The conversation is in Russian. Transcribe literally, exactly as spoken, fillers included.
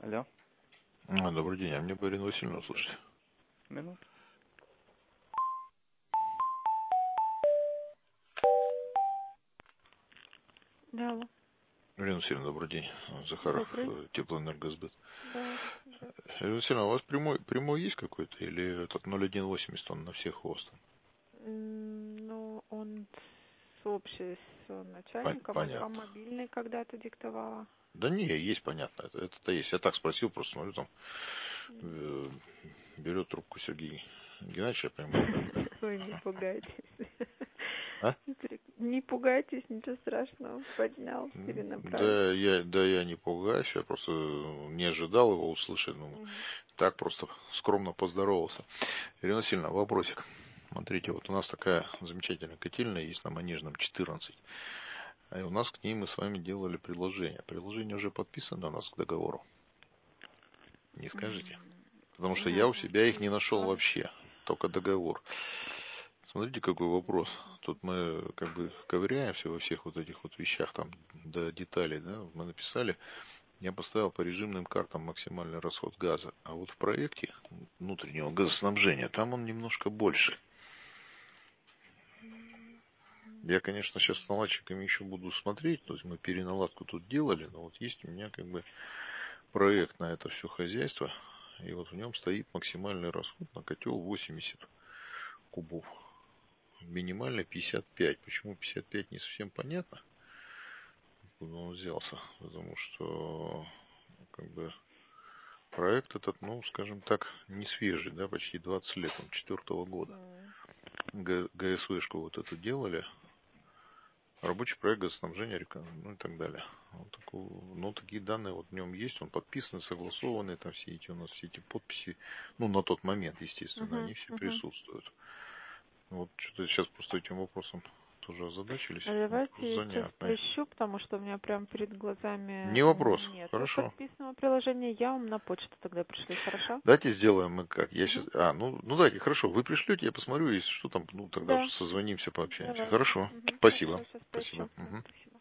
Алло, А, добрый день, а мне бы Ирину Васильевну слушать. минут. Да, алло. Ирина Васильевна, добрый день. Захаров, Добрый. э, теплоэнергосбыт. Да, здравствуйте. Ирина Васильевна, у вас прямой, прямой есть какой-то? Или этот ноль один восемьдесят, он на всех хвост? М, Ну, он с общей с Пон- начальником, а понятно. мобильный когда-то диктовала. Да не, есть, понятно. Это, это-то есть. Я так спросил, просто смотрю, там М. э, берет трубку Сергей Геннадьевич, я понимаю, да? Вы не пугайтесь. А? Не пугайтесь, ничего страшного. Поднял, М, перенаправил. Да я, да я не пугаюсь, я просто не ожидал его услышать. Ну, Мгм. так просто скромно поздоровался. Ирина Васильевна, вопросик. Смотрите, вот у нас такая замечательная котельная есть на Манежном четырнадцать. И у нас к ней мы с вами делали приложение. Приложение уже подписано у нас к договору. Не скажете? Потому что я у Надо себя их не нашел прислать. вообще. Только договор. Смотрите, какой вопрос. Тут мы как бы ковыряемся во всех вот этих вот вещах там до деталей, да. Мы написали, я поставил по режимным картам максимальный расход газа. А вот в проекте внутреннего газоснабжения там он немножко больше. Я, конечно, сейчас с наладчиками еще буду смотреть, то есть мы переналадку тут делали, но вот есть у меня как бы проект на это все хозяйство, и вот в нем стоит максимальный расход на котел восемьдесят кубов, минимально пятьдесят пять. Почему пятьдесят пять, не совсем понятно, откуда он взялся, потому что как бы проект этот, ну, скажем так, не свежий, да, почти двадцать лет, он четвертого года. М. Г- ГСВшку вот эту делали, рабочий проект газоснабжения, река- ну и так далее. Вот такой, ну, такие данные вот в нем есть, он подписан, согласованный, там все эти у нас все эти подписи, ну, на тот момент, естественно, Мгм, они все мгм. присутствуют. Вот что-то сейчас просто этим вопросом тоже озадачились. А Вопрос давайте я сейчас занятный. поищу, потому что у меня прям перед глазами Не вопрос. м, нету Хорошо. подписанного приложения. Я вам на почту тогда пришлю, хорошо? Давайте сделаем мы как. Я сейчас. Мгм. А, ну, ну давайте, хорошо. Вы пришлете, я посмотрю, если что там, ну тогда уже Да, созвонимся, пообщаемся. давайте. Хорошо. Мгм. Спасибо. Хорошо, сейчас Спасибо. поищу. Да, Мгм. спасибо.